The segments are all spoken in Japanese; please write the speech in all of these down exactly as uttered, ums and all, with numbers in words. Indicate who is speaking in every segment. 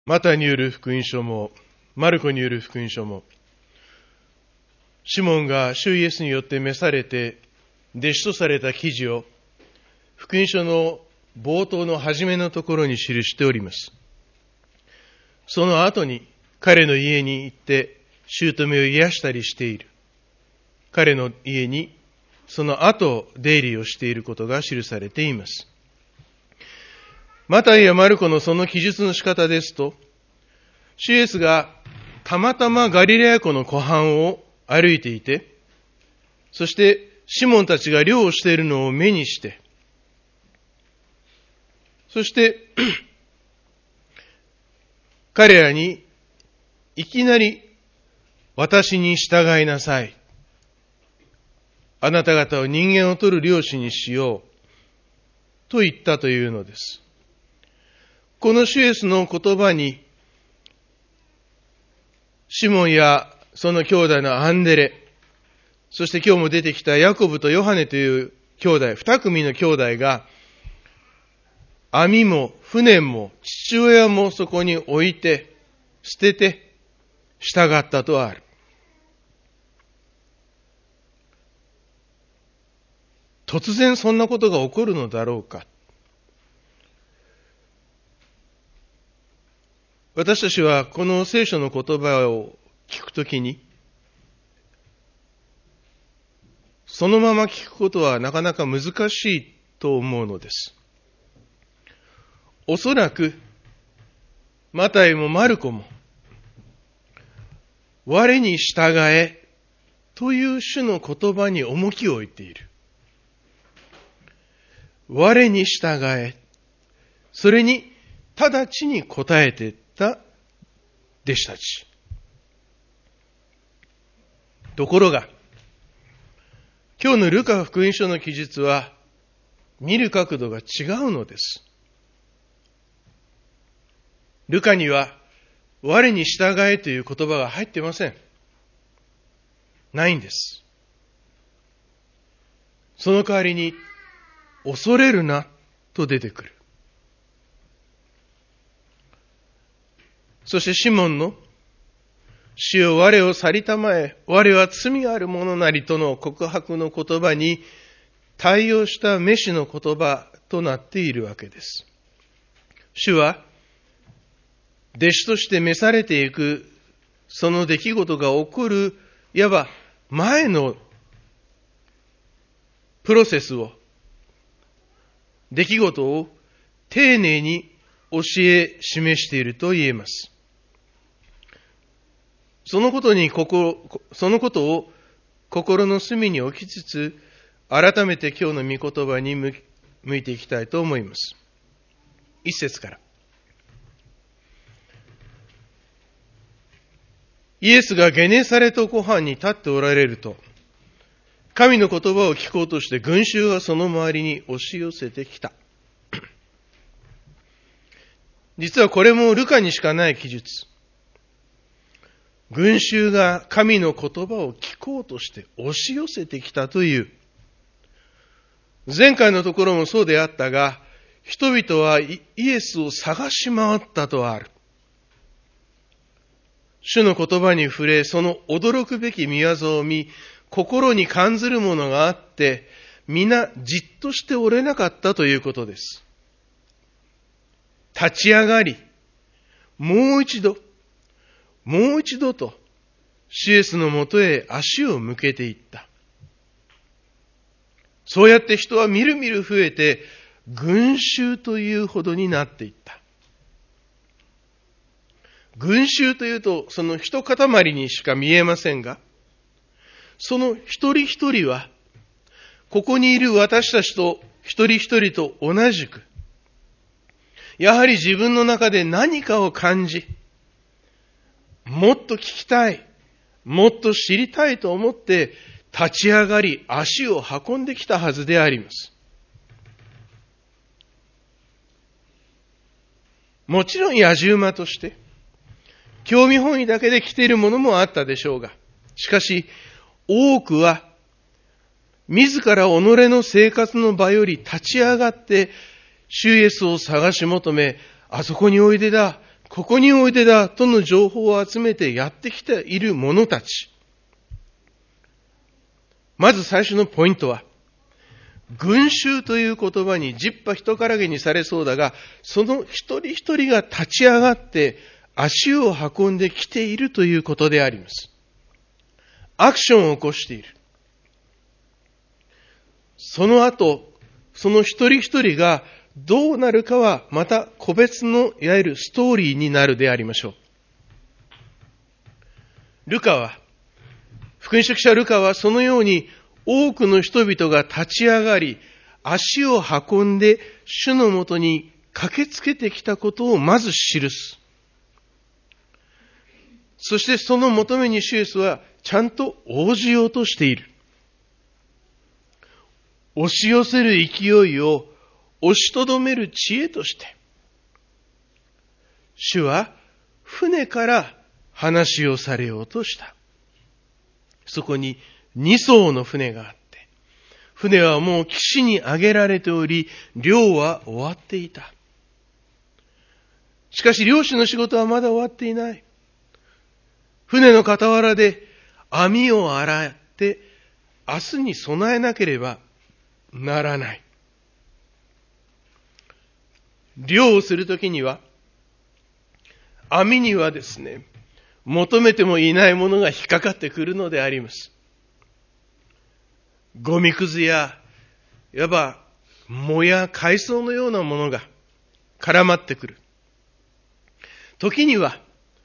Speaker 1: マタイによる福音書も、マルコによる福音書も、シモンが主イエスによって召されて、弟子とされた記事を、福音書の冒頭の初めのところに記しております。その後に彼の家に行って姑を癒したりしている。彼の家にその後出入りをしていることが記されています。マタイやマルコのその記述の仕方ですと、主イエスがたまたまガリラヤ湖の湖畔を歩いていて、そしてシモンたちが漁をしているのを目にして、そして彼らにいきなり私に従いなさい。あなた方を人間を取る漁師にしよう。と言ったというのです。この主イエスの言葉に、シモンやその兄弟のアンデレ、そして今日も出てきたヤコブとヨハネという兄弟、二組の兄弟が、網も船も父親もそこに置いて、捨てて、従ったとある。突然そんなことが起こるのだろうか。私たちはこの聖書の言葉を聞くときに、そのまま聞くことはなかなか難しいと思うのです。おそらく、マタイもマルコも、我に従えという主の言葉に重きを置いている。我に従え。それに直ちに答えていった弟子たち。ところが、今日のルカ福音書の記述は、見る角度が違うのです。ルカには、我に従えという言葉が入っていません。ないんです。その代わりに、恐れるなと出てくる。そしてシモンの、主よ我を去りたまえ、我は罪ある者なりとの告白の言葉に対応した召しの言葉となっているわけです。主は、弟子として召されていく、その出来事が起こる、いわば前のプロセスを、出来事を丁寧に教え示していると言えます。そのことに心、そのことを心の隅に置きつつ、改めて今日の御言葉に向いていきたいと思います。一節から。イエスがゲネサレト湖畔に立っておられると、神の言葉を聞こうとして群衆がその周りに押し寄せてきた。実はこれもルカにしかない記述。群衆が神の言葉を聞こうとして押し寄せてきたという。前回のところもそうであったが、人々はイエスを探し回ったとある。主の言葉に触れ、その驚くべき御業を見、心に感ずるものがあって、皆じっとしておれなかったということです。立ち上がり、もう一度、もう一度と、主イエスのもとへ足を向けていった。そうやって人はみるみる増えて、群衆というほどになっていった。群衆というと、その一塊にしか見えませんが、その一人一人は、ここにいる私たちと一人一人と同じく、やはり自分の中で何かを感じ、もっと聞きたい、もっと知りたいと思って立ち上がり足を運んできたはずであります。もちろん野獣馬として、興味本位だけで来ているものもあったでしょうが、しかし多くは自ら己の生活の場より立ち上がって主イエスを探し求め、あそこにおいでだ、 ここにおいでだとの情報を集めてやってきている者たち。まず最初のポイントは、群衆という言葉に十羽人からげにされそうだが、その一人一人が立ち上がって足を運んできているということであります。アクションを起こしている。その後、その一人一人がどうなるかはまた個別のいわゆるストーリーになるでありましょう。ルカは、福音書記者ルカはそのように多くの人々が立ち上がり、足を運んで主のもとに駆けつけてきたことをまず記す。そしてその求めに主イエスはちゃんと応じようとしている。押し寄せる勢いを押しとどめる知恵として、主は船から話をされようとした。そこに二艘の船があって、船はもう岸に上げられており、漁は終わっていた。しかし漁師の仕事はまだ終わっていない。船の傍らで網を洗って、明日に備えなければならない。漁をするときには、網にはですね、求めてもいないものが引っかかってくるのであります。ゴミくずや、いわば、藻や海藻のようなものが絡まってくる。時には、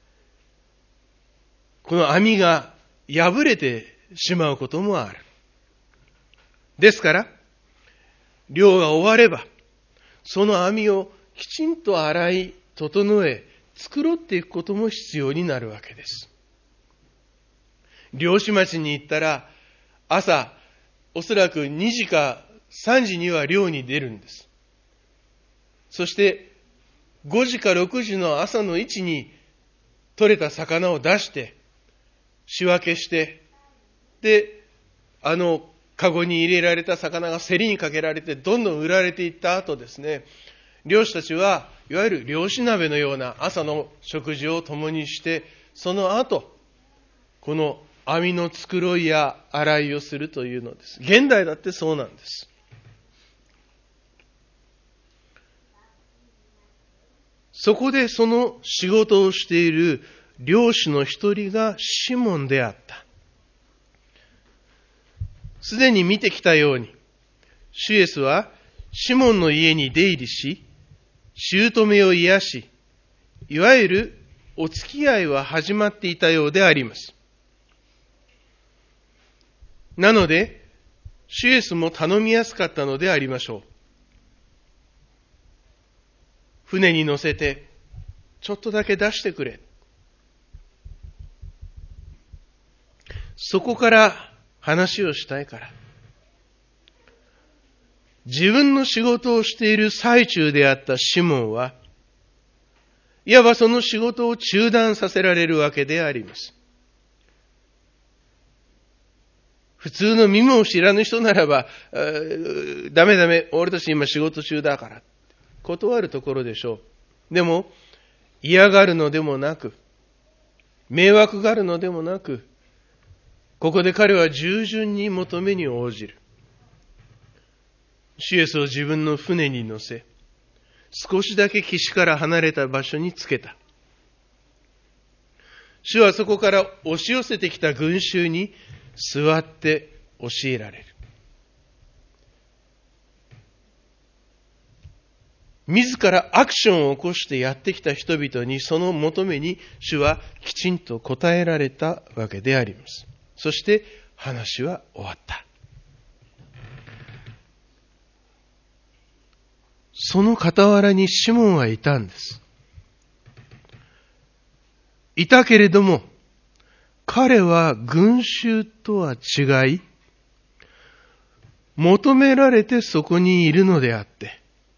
Speaker 1: この網が破れてしまうこともある。ですから、漁が終われば、その網をきちんと洗い、整え、繕っていくことも必要になるわけです。漁師町に行ったら、朝、おそらくにじかさんじには漁に出るんです。そして、ごじかろくじの朝の位置に取れた魚を出して、仕分けして、で、あの、カゴに入れられた魚が競りにかけられて、どんどん売られていった後ですね、漁師たちは、いわゆる漁師鍋のような朝の食事を共にして、その後、この網の繕いや洗いをするというのです。現代だってそうなんです。そこでその仕事をしている漁師の一人がシモンであった。すでに見てきたように、主イエスはシモンの家に出入りし、姑を癒し、いわゆるお付き合いは始まっていたようであります。なので、主イエスも頼みやすかったのでありましょう。船に乗せて、ちょっとだけ出してくれ。そこから話をしたいから。自分の仕事をしている最中であったシモンは、いわばその仕事を中断させられるわけであります。普通の身も知らぬ人ならば、ダメダメ、俺たち今仕事中だから、断るところでしょう。でも、嫌がるのでもなく、迷惑があるのでもなく、ここで彼は従順に求めに応じる。主イエスを自分の船に乗せ、少しだけ岸から離れた場所につけた。主はそこから押し寄せてきた群衆に座って教えられる。自らアクションを起こしてやってきた人々にその求めに主はきちんと答えられたわけであります。そして話は終わった。その傍らにシモンはいたんです。いたけれども、彼は群衆とは違い、求められてそこにいるのであって、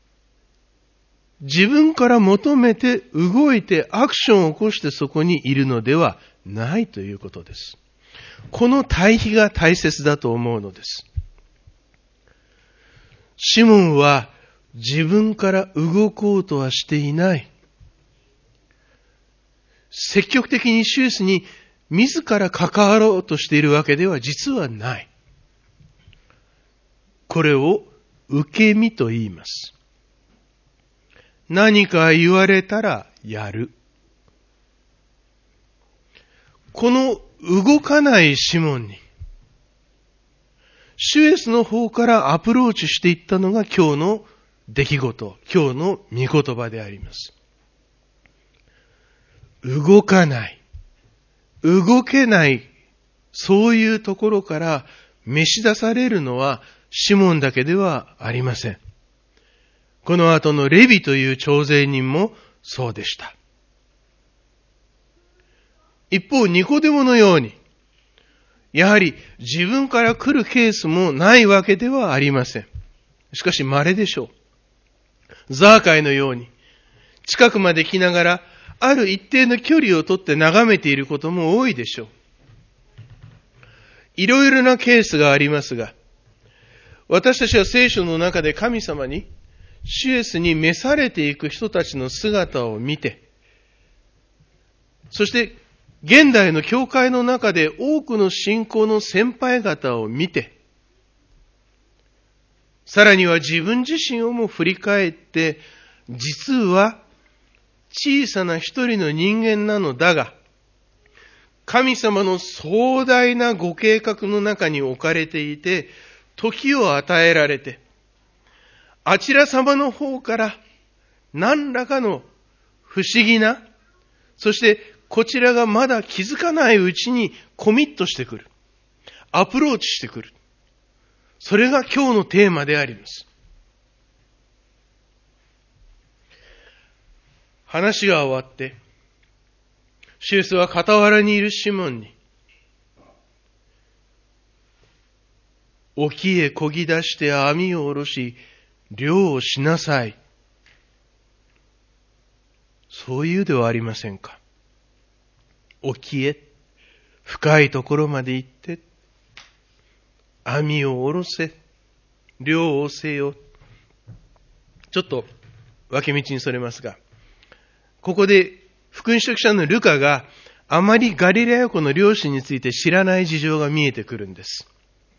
Speaker 1: 自分から求めて動いてアクションを起こしてそこにいるのではないということです。この対比が大切だと思うのです。シモンは自分から動こうとはしていない。 積極的に主イエスに自ら関わろうとしているわけでは実はない。これを受け身と言います。何か言われたらやる。この動かないシモンに、主イエスの方からアプローチしていったのが今日の出来事、今日の御言葉であります。動かない、動けない、そういうところから召し出されるのはシモンだけではありません。この後のレビという徴税人もそうでした。一方、ニコデモのように、やはり自分から来るケースもないわけではありません。しかし稀でしょう。ザーカイのように、近くまで来ながら、ある一定の距離をとって眺めていることも多いでしょう。いろいろなケースがありますが、私たちは聖書の中で神様に、主イエスに召されていく人たちの姿を見て、そして現代の教会の中で多くの信仰の先輩方を見て、さらには自分自身をも振り返って、実は小さな一人の人間なのだが、神様の壮大なご計画の中に置かれていて、時を与えられて、あちら様の方から何らかの不思議な、そしてこちらがまだ気づかないうちにコミットしてくる。アプローチしてくる。それが今日のテーマであります。話が終わって、主イエスは傍らにいるシモンに、沖へ漕ぎ出して網を下ろし、漁をしなさい。そういうではありませんか。沖へ、深いところまで行って、網を下ろせ、漁をせよ。ちょっと分け道にそれますが、ここで福音書記者のルカがあまりガリラヤ湖の漁師について知らない事情が見えてくるんです。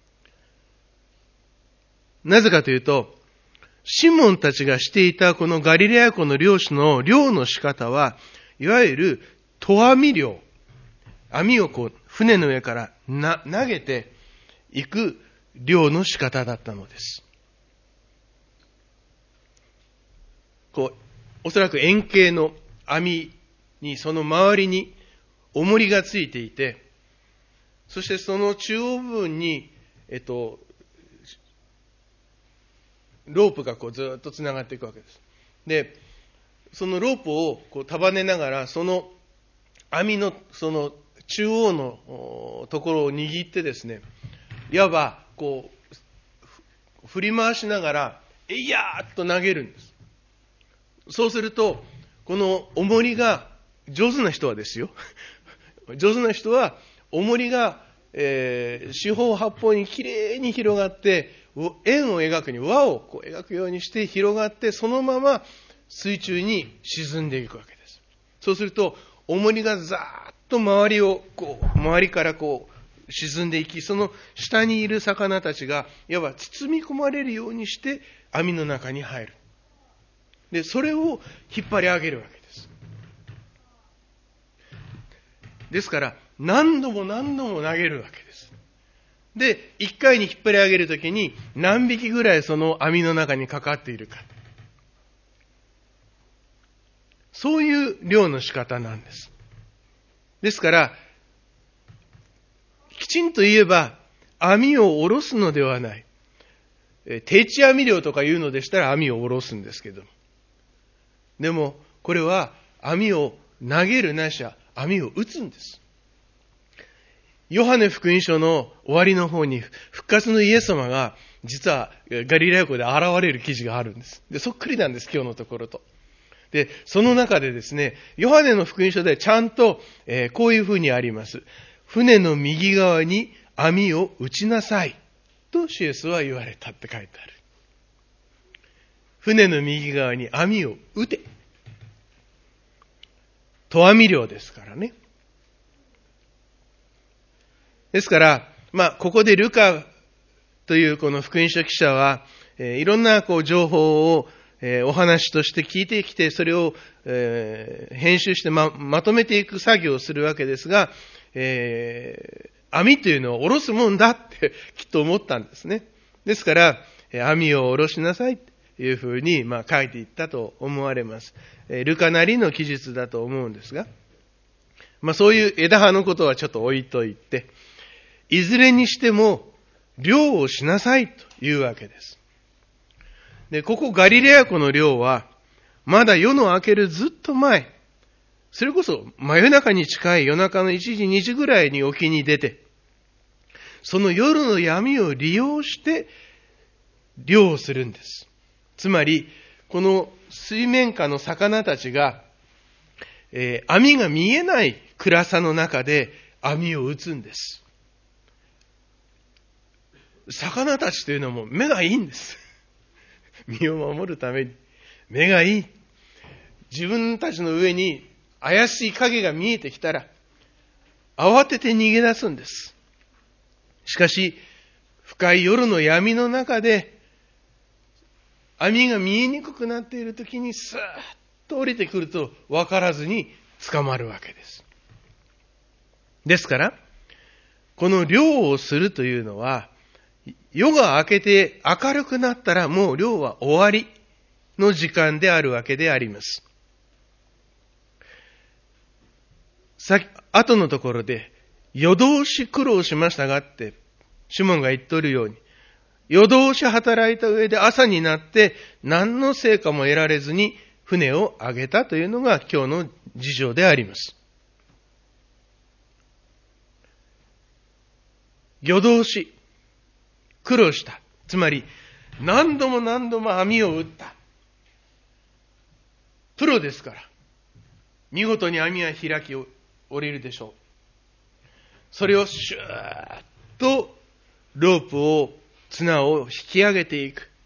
Speaker 1: なぜかというと、シモンたちがしていたこのガリラヤ湖の漁師の漁の仕方は、いわゆる投網漁。網をこう船の上からな投げていく漁の仕方だったのです。こう、おそらく円形の網にその周りに重りがついていて、そしてその中央部分に、えっと、ロープがこうずっとつながっていくわけです。で、そのロープをこう束ねながら、その網のその中央のところを握ってですね、いわばこう振り回しながら、えいやーっと投げるんです。そうすると、この重りが上手な人はですよ、上手な人は重りが、えー、四方八方にきれいに広がって、円を描くに輪をこう描くようにして広がって、そのまま水中に沈んでいくわけです。そうすると重りがザーッと周りをこう周りからこう沈んでいき、その下にいる魚たちがいわば包み込まれるようにして網の中に入る。で、それを引っ張り上げるわけです。ですから何度も何度も投げるわけです。で、一回に引っ張り上げるときに何匹ぐらいその網の中にかかっているか。そういう漁の仕方なんです。ですから、きちんと言えば網を下ろすのではない。定置網漁とかいうのでしたら網を下ろすんですけど。でも、これは網を投げるなしは網を打つんです。ヨハネ福音書の終わりの方に復活のイエス様が実はガリラヤ湖で現れる記事があるんです。で、そっくりなんです、今日のところと。で、その中でですね、ヨハネの福音書でちゃんと、えー、こういうふうにあります。船の右側に網を打ちなさいと主イエスは言われたって書いてある。船の右側に網を打て。 投網漁ですからね。ですから、まあ、ここでルカというこの福音書記者は、えー、いろんなこう情報を、えー、お話として聞いてきて、それを、えー、編集してま、まとめていく作業をするわけですが、えー、網というのを下ろすもんだってきっと思ったんですね。ですから、網を下ろしなさいというふうに、まあ、書いていったと思われます。えー、ルカなりの記述だと思うんですが、まあ、そういう枝葉のことはちょっと置いといて、いずれにしても、漁をしなさいというわけです。で、ここガリレア湖の漁は、まだ夜の明けるずっと前、それこそ真夜中に近い夜中のいちじ、にじぐらいに沖に出て、その夜の闇を利用して漁をするんです。つまり、この水面下の魚たちが、えー、網が見えない暗さの中で網を打つんです。魚たちというのも目がいいんです。身を守るために目がいい。自分たちの上に怪しい影が見えてきたら慌てて逃げ出すんです。しかし深い夜の闇の中で網が見えにくくなっているときにスーッと降りてくると分からずに捕まるわけです。ですからこの漁をするというのは夜が明けて明るくなったらもう漁は終わりの時間であるわけであります。さ後のところで夜通し苦労しましたがってシモンが言っとるように、夜通し働いた上で朝になって何の成果も得られずに船を上げたというのが今日の事情であります。夜通し苦労した。つまり、何度も何度も網を打った。プロですから、見事に網は開き降りるでしょう。それをシューッとロープを、綱を引き上げていく。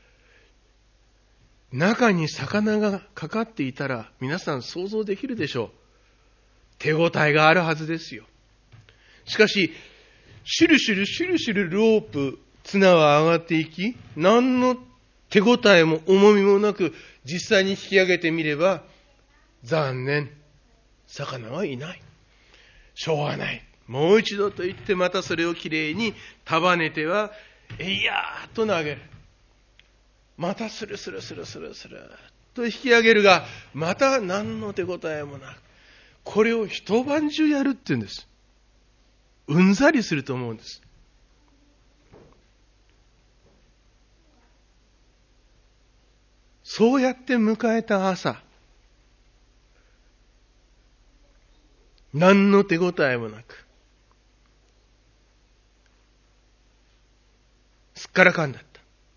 Speaker 1: 中に魚がかかっていたら、皆さん想像できるでしょう。手応えがあるはずですよ。しかし、シュルシュルシュルシュルロープ、綱は上がっていき、何の手応えも重みもなく、実際に引き上げてみれば、残念。魚はいない。しょうがない。もう一度と言ってまたそれをきれいに束ねては、えいやーっと投げる。またスルスルスルスルスルと引き上げるが、また何の手応えもなく、これを一晩中やるって言うんです。うんざりすると思うんです。そうやって迎えた朝、何の手応えもなく、すっからかんだった。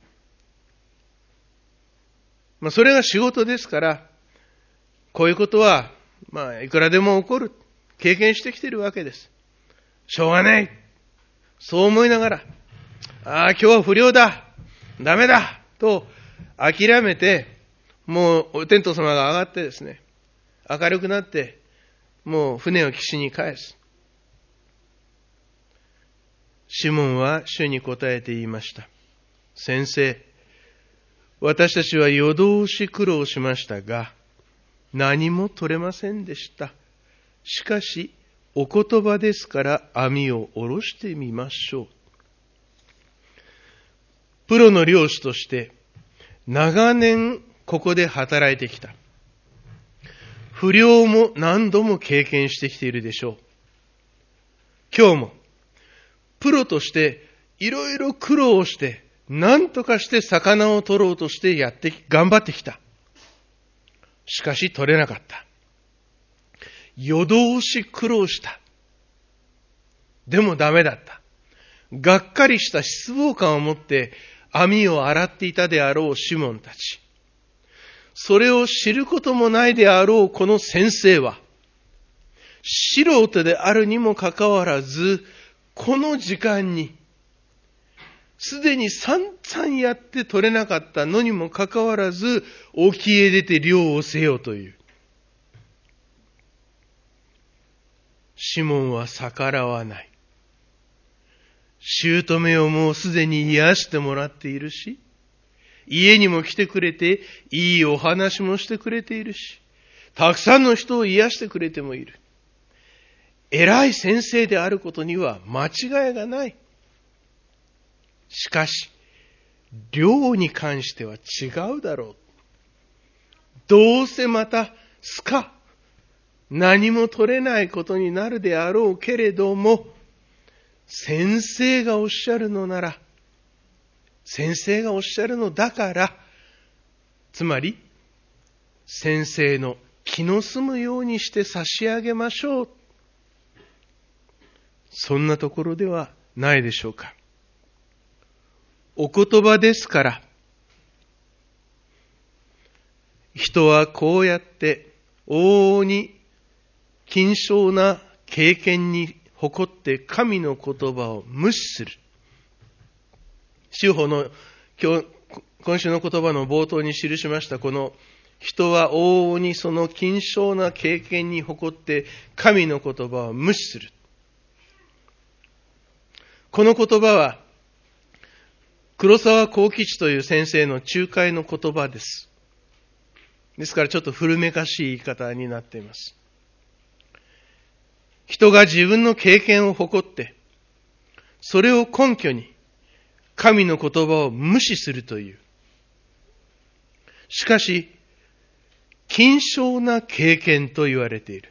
Speaker 1: まあ、それが仕事ですから、こういうことは、まあ、いくらでも起こる。経験してきているわけです。しょうがない。そう思いながら、ああ、今日は不良だ。ダメだ。と、諦めて、もう、お天道様が上がってですね、明るくなって、もう船を岸に返す。シモンは主に答えて言いました。先生、私たちは夜通し苦労しましたが、何も取れませんでした。しかし、お言葉ですから網を下ろしてみましょう。プロの漁師として、長年ここで働いてきた。不良も何度も経験してきているでしょう。今日も、プロとしていろいろ苦労して、何とかして魚を取ろうとしてやって、頑張ってきた。しかし取れなかった。夜通し苦労した。でもダメだった。がっかりした失望感を持って網を洗っていたであろうシモンたち。それを知ることもないであろうこの先生は、素人であるにもかかわらず、この時間に、すでに散々やって取れなかったのにもかかわらず、沖へ出て漁をせよという。 シモンは逆らわない。姑をもうすでに癒してもらっているし、家にも来てくれて、いいお話もしてくれているし、たくさんの人を癒してくれてもいる。偉い先生であることには間違いがない。しかし、量に関しては違うだろう。どうせまたスカ、何も取れないことになるであろうけれども、先生がおっしゃるのなら、先生がおっしゃるのだから、つまり、先生の気の済むようにして差し上げましょう。そんなところではないでしょうか。お言葉ですから、人はこうやって往々に金賞な経験に誇って神の言葉を無視する。修法の今日、今週の言葉の冒頭に記しましたこの人は往々にその金賞な経験に誇って神の言葉を無視する。この言葉は黒沢幸吉という先生の仲介の言葉です。ですからちょっと古めかしい言い方になっています。人が自分の経験を誇って、それを根拠に神の言葉を無視するという。しかし、金賞な経験と言われている。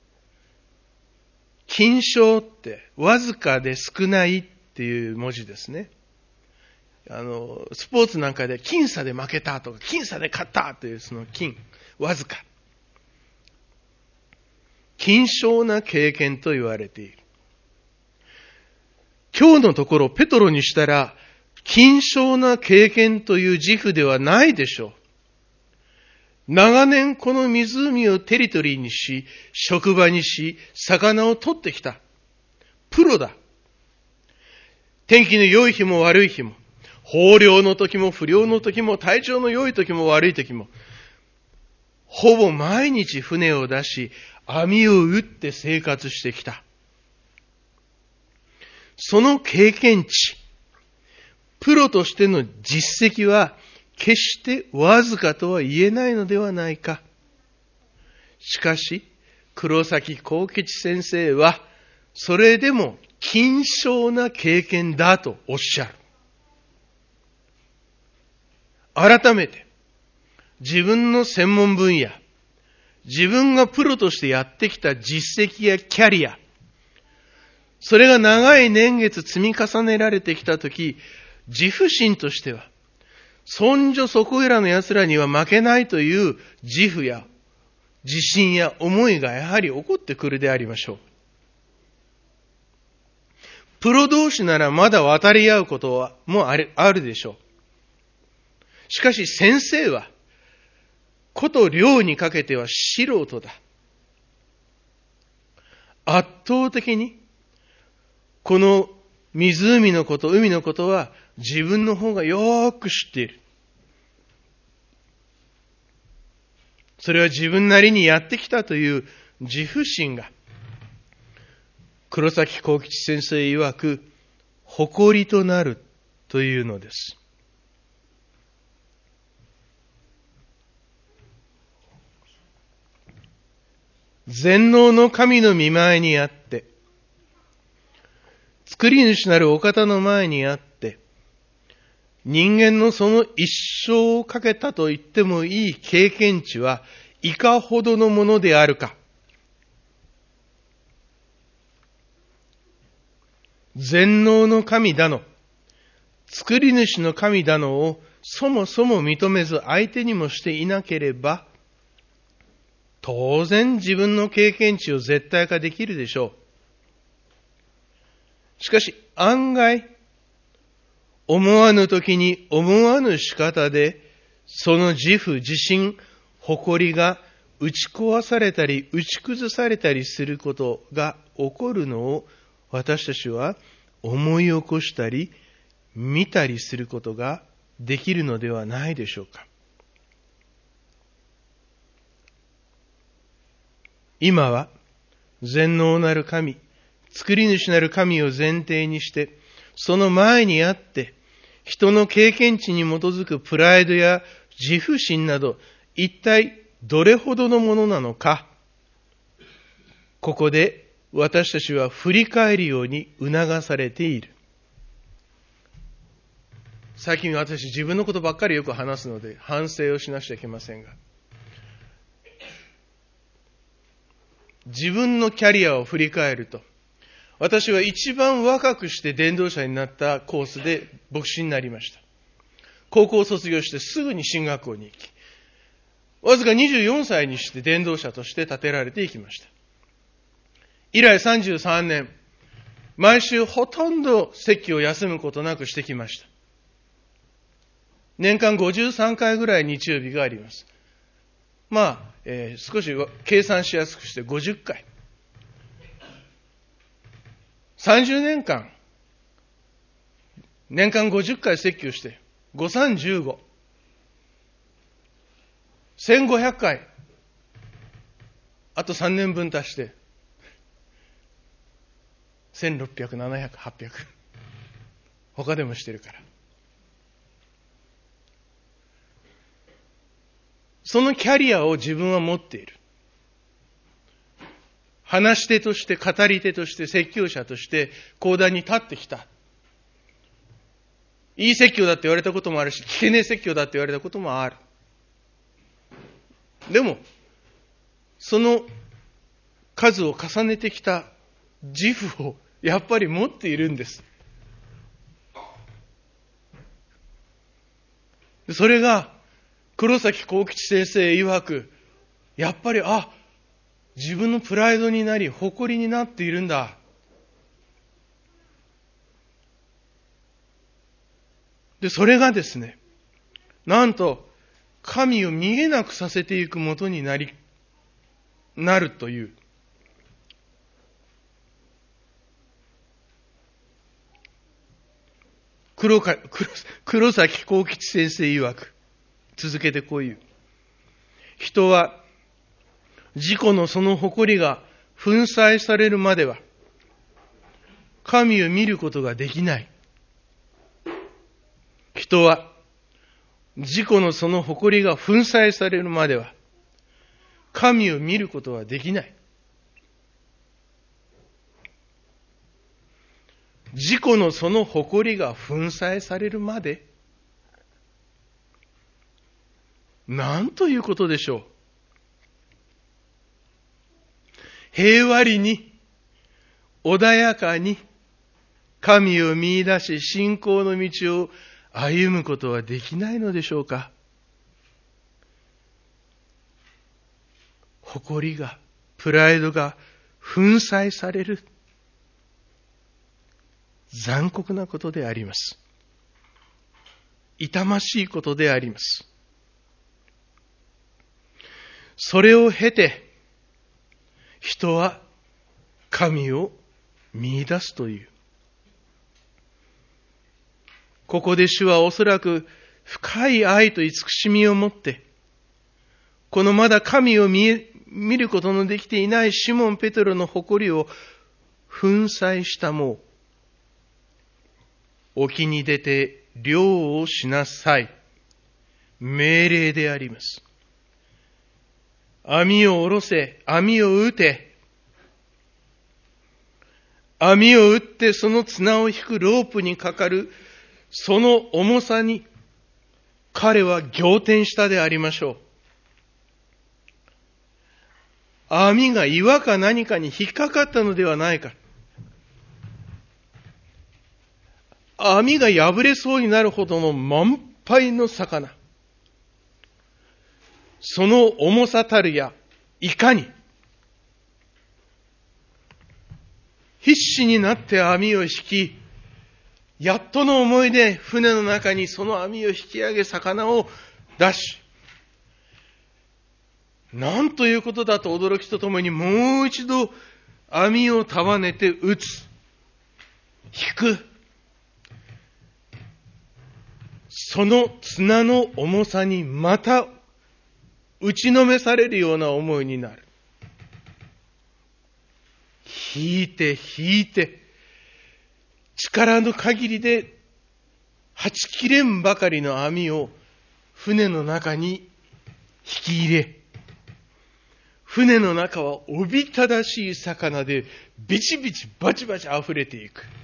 Speaker 1: 金賞ってわずかで少ないっていう文字ですね。あの、スポーツなんかで僅差で負けたとか、僅差で勝ったというその金、わずか。金賞な経験と言われている。今日のところ、ペトロにしたら、金賞な経験という自負ではないでしょう。長年この湖をテリトリーにし、職場にし、魚を取ってきた。プロだ。天気の良い日も悪い日も、豊漁の時も不良の時も、体調の良い時も悪い時も、ほぼ毎日船を出し、網を打って生活してきた。その経験値、プロとしての実績は決してわずかとは言えないのではないか。しかし、黒崎幸吉先生は、それでも金賞な経験だとおっしゃる。改めて、自分の専門分野、自分がプロとしてやってきた実績やキャリア、それが長い年月積み重ねられてきたとき、自負心としては、そんじょそこいらの奴らには負けないという自負や自信や思いがやはり起こってくるでありましょう。プロ同士ならまだ渡り合うことはもうある、あるでしょう。しかし先生は、こと量にかけては素人だ。圧倒的に、この湖のこと、海のことは自分の方がよーく知っている。それは自分なりにやってきたという自負心が、黒崎幸吉先生曰く、誇りとなるというのです。全能の神の御前にあって、作り主なるお方の前にあって、人間のその一生をかけたと言ってもいい経験値はいかほどのものであるか。全能の神だの、作り主の神だのをそもそも認めず相手にもしていなければ、当然自分の経験値を絶対化できるでしょう。しかし案外、思わぬ時に思わぬ仕方で、その自負、自信、誇りが打ち壊されたり、打ち崩されたりすることが起こるのを、私たちは思い起こしたり、見たりすることができるのではないでしょうか。今は全能なる神、作り主なる神を前提にして、その前にあって、人の経験値に基づくプライドや自負心など、一体どれほどのものなのか、ここで私たちは振り返るように促されている。最近私自分のことばっかりよく話すので反省をしなくちゃいけませんが、自分のキャリアを振り返ると、私は一番若くして伝道者になったコースで牧師になりました。高校を卒業してすぐに進学校に行き、わずかにじゅうよんさいにして伝道者として立てられていきました。以来さんじゅうさんねん、毎週ほとんど説教を休むことなくしてきました。年間ごじゅうさんかいぐらい日曜日があります。まあ、えー、少し計算しやすくしてごじゅっかい。さんじゅうねんかん、年間ごじゅっかい説教して、ごさんじゅうご。せんごひゃっかい。あとさんねんぶん足して、せんろっぴゃく、ななひゃく、はっぴゃく。他でもしてるから。そのキャリアを自分は持っている。話し手として、語り手として、説教者として、講談に立ってきた。いい説教だって言われたこともあるし、聞けねえ説教だって言われたこともある。でも、その数を重ねてきた自負をやっぱり持っているんです。それが、黒崎幸吉先生曰く、やっぱり、あ、自分のプライドになり、誇りになっているんだ。で、それがですね、なんと、神を見えなくさせていくもとになり、なるという。黒か黒黒崎幸吉先生曰く、続けてこう言う。人は、自己のその誇りが粉砕されるまでは、神を見ることができない。人は、自己のその誇りが粉砕されるまでは、神を見ることはできない。自己のその誇りが粉砕されるまで、なんということでしょう。平和裏に、穏やかに、神を見出し、信仰の道を歩むことはできないのでしょうか。誇りが、プライドが粉砕される。残酷なことであります。痛ましいことであります。それを経て、人は神を見出すという。ここで主はおそらく深い愛と慈しみを持って、このまだ神を 見, 見ることのできていないシモン・ペテロの誇りを粉砕したもう、沖に出て漁をしなさい。命令であります。網を下ろせ、網を打て。網を打ってその綱を引くロープにかかる、その重さに彼は仰天したでありましょう。網が岩か何かに引っかかったのではないか。網が破れそうになるほどの満杯の魚。その重さたるや、いかに、必死になって網を引き、やっとの思いで船の中にその網を引き上げ魚を出し、なんということだと驚きとともにもう一度網を束ねて打つ、引く。その綱の重さにまた打ちのめされるような思いになる。 引いて引いて、力の限りではち切れんばかりの網を船の中に引き入れ、船の中はおびただしい魚でビチビチバチバチ溢れていく。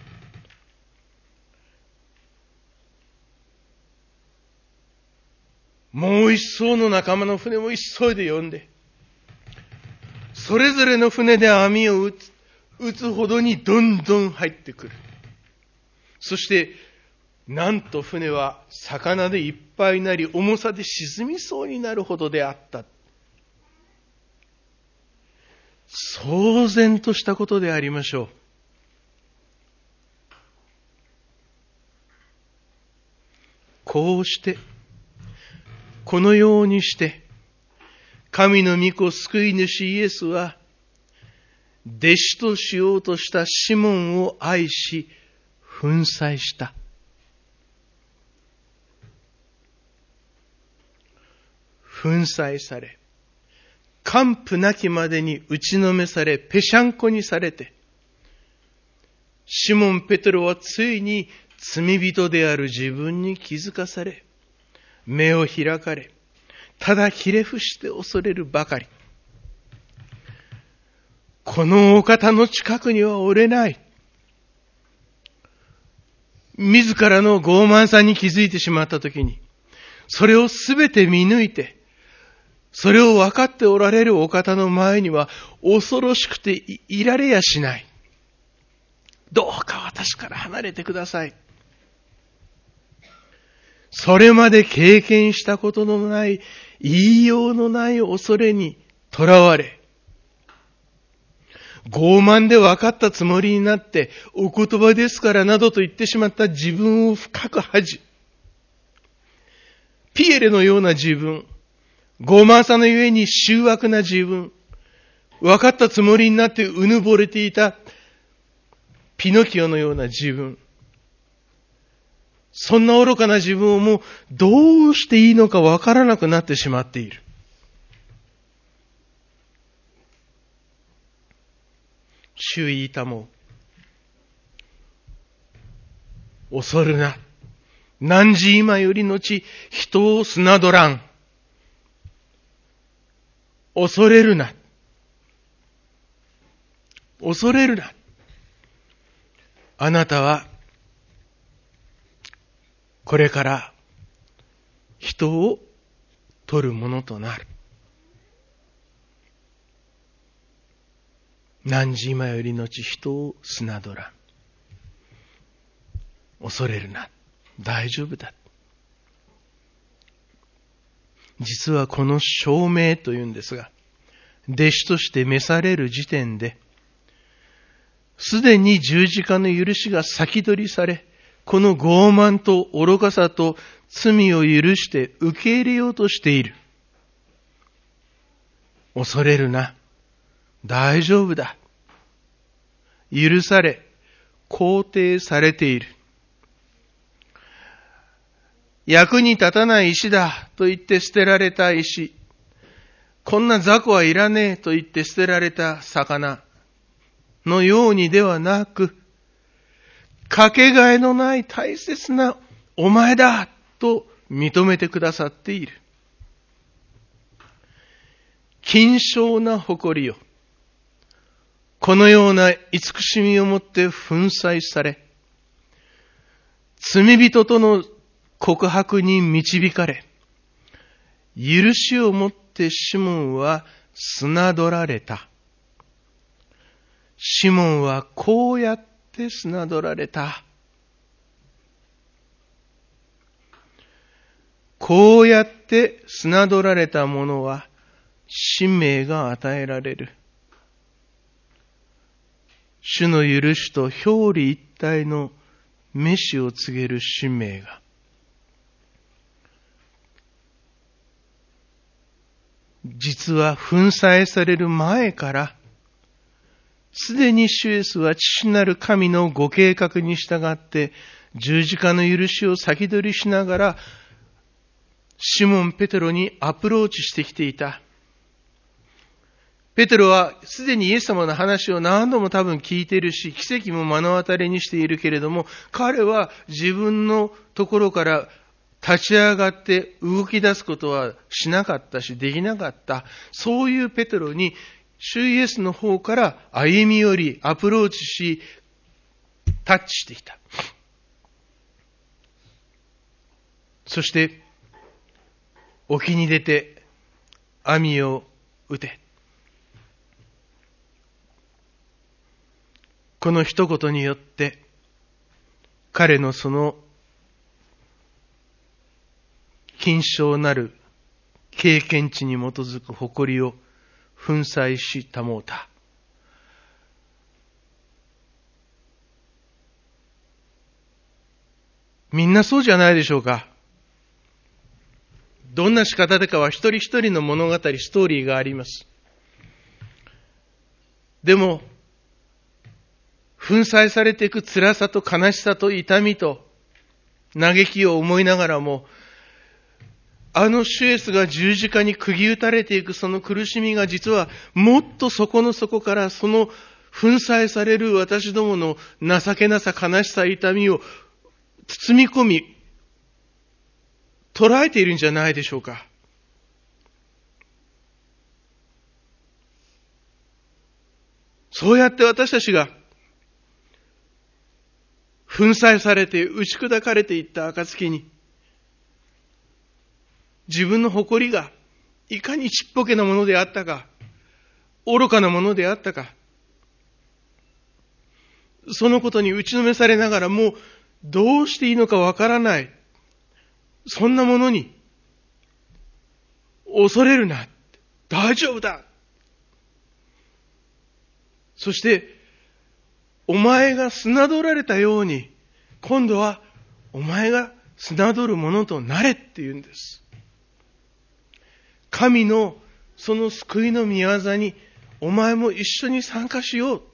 Speaker 1: もう一艘の仲間の船も急いで呼んで、それぞれの船で網を打つ、打つほどにどんどん入ってくる。そして、なんと船は魚でいっぱいになり、重さで沈みそうになるほどであった。騒然としたことでありましょう。こうして、このようにして、神の御子救い主イエスは、弟子としようとしたシモンを愛し、粉砕した。粉砕され、完膚なきまでに打ちのめされ、ぺしゃんこにされて、シモン・ペテロはついに罪人である自分に気づかされ、目を開かれ、ただひれ伏して恐れるばかり。このお方の近くにはおれない。自らの傲慢さに気づいてしまったときに、それをすべて見抜いて、それを分かっておられるお方の前には恐ろしくて い, いられやしない。どうか私から離れてください。それまで経験したことのない、言いようのない恐れにとらわれ、傲慢で分かったつもりになって、お言葉ですからなどと言ってしまった自分を深く恥じ、ピエレのような自分、傲慢さのゆえに醜悪な自分、分かったつもりになってうぬぼれていたピノキオのような自分、そんな愚かな自分をもうどうしていいのか分からなくなってしまっている。主言いたも恐るな。汝今よりのち人を砂どらん。恐れるな。恐れるな。あなたはこれから人を取るものとなる。汝今よりのち人を砂どらん。恐れるな。大丈夫だ。実はこの証明というんですが、弟子として召される時点で、すでに十字架の許しが先取りされ、この傲慢と愚かさと罪を許して受け入れようとしている。恐れるな。大丈夫だ。許され、肯定されている。役に立たない石だと言って捨てられた石。こんな雑魚はいらねえと言って捨てられた魚のようにではなく、かけがえのない大切なお前だと認めてくださっている。金賞な誇りよ。このような慈しみをもって粉砕され、罪人との告白に導かれ、許しをもってシモンは砂取られた。シモンはこうやって砂取られた。こうやって砂取られた者は使命が与えられる。主の許しと表裏一体の召しを告げる使命が。実は粉砕される前から、すでに主イエスは父なる神のご計画に従って十字架の許しを先取りしながら、シモン・ペテロにアプローチしてきていた。 ペテロはすでにイエス様の話を何度も多分聞いているし、奇跡も目の当たりにしているけれども、彼は自分のところから立ち上がって動き出すことはしなかったし、できなかった。そういうペテロに、主イエスの方から歩み寄り、アプローチし、タッチしてきた。そして、沖に出て、網を打て。この一言によって、彼のその、金賞なる経験値に基づく誇りを粉砕し保うた。みんなそうじゃないでしょうか。どんな仕方でかは一人一人の物語、ストーリーがあります。でも、粉砕されていく辛さと悲しさと痛みと嘆きを思いながらも、あの主イエスが十字架に釘打たれていくその苦しみが実はもっと底の底からその粉砕される私どもの情けなさ、悲しさ、痛みを包み込み、捉えているんじゃないでしょうか。そうやって私たちが粉砕されて打ち砕かれていった暁に、自分の誇りがいかにちっぽけなものであったか、愚かなものであったか、そのことに打ちのめされながらもうどうしていいのかわからない、そんなものに恐れるな、大丈夫だ。そしてお前が侮られたように今度はお前が侮るものとなれって言うんです。神のその救いの御業にお前も一緒に参加しよう。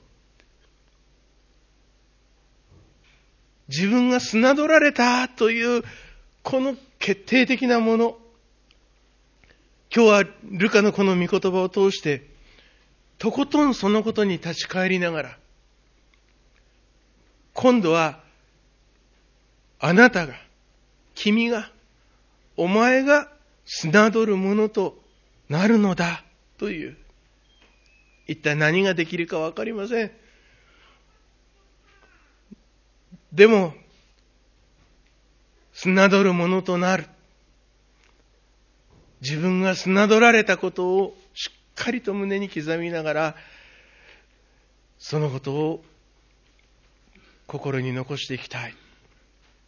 Speaker 1: 自分が侮られたというこの決定的なもの。今日はルカのこの御言葉を通してとことんそのことに立ち返りながら、今度はあなたが、君が、お前が侮るものとなるのだという、一体何ができるかわかりません。でも侮るものとなる、自分が侮られたことをしっかりと胸に刻みながら、そのことを心に残していきたい。